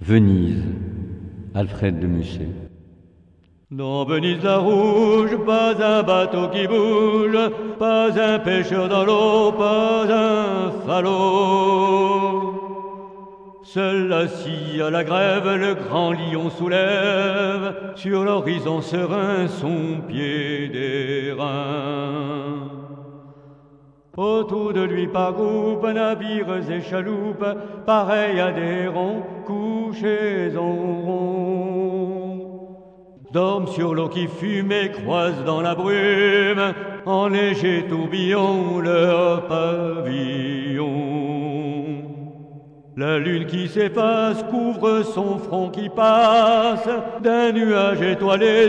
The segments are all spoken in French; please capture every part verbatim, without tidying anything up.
Venise, Alfred de Musset. Dans Venise la rouge, pas un bateau qui bouge, pas un pêcheur dans l'eau, pas un falot. Seul assis à la grève, le grand lion soulève sur l'horizon serein son pied d'airain. Autour de lui par groupe, navires et chaloupes, pareils à des ronds couchés en rond, dorment sur l'eau qui fume et croisent dans la brume, en léger tourbillon leur pavillon. La lune qui s'efface couvre son front qui passe d'un nuage étoilé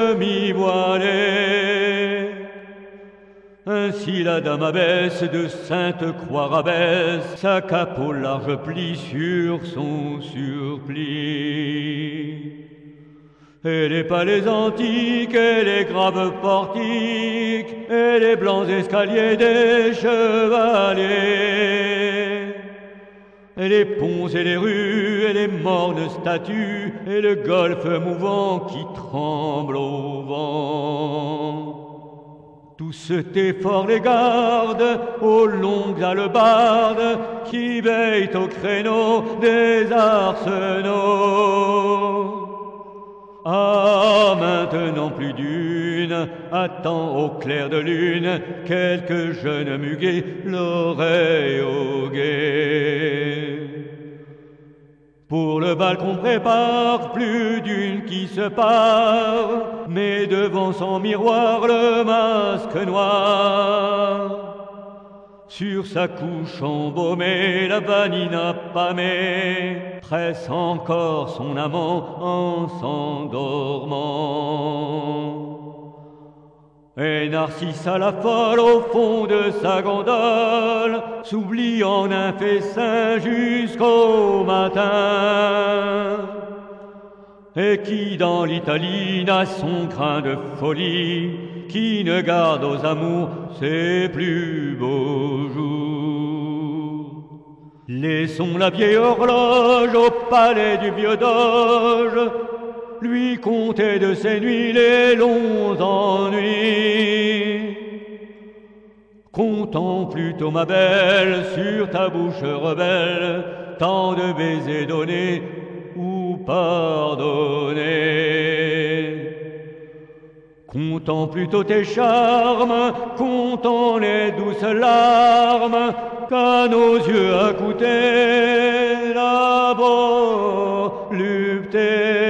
demi-voilé. Ainsi la dame abaisse de sainte croix rabaisse sa cape au large pli sur son surplis. Et les palais antiques, et les graves portiques, et les blancs escaliers des chevaliers, et les ponts et les rues, et les mornes statues, et le golfe mouvant qui tremble au vent. Tout ce effort les garde aux longues hallebardes qui veillent au créneau des arsenaux. Ah, maintenant plus d'une attend au clair de lune quelques jeunes muguets, l'oreille au guet. Pour le bal qu'on prépare, plus d'une qui se pare, met devant son miroir le masque noir. Sur sa couche embaumée, la vanina pâmée presse encore son amant en s'endormant. Et Narcisse à la folle au fond de sa gondole s'oublie en un fessin jusqu'au matin. Et qui dans l'Italie n'a son grain de folie, qui ne garde aux amours ses plus beaux jours. Laissons la vieille horloge au palais du vieux doge lui compter de ses nuits les longs ennuis. Contemple plutôt ma belle sur ta bouche rebelle tant de baisers donnés ou pardonnés. Contemple plutôt tes charmes, comptant les douces larmes qu'à nos yeux a coûté la volupté.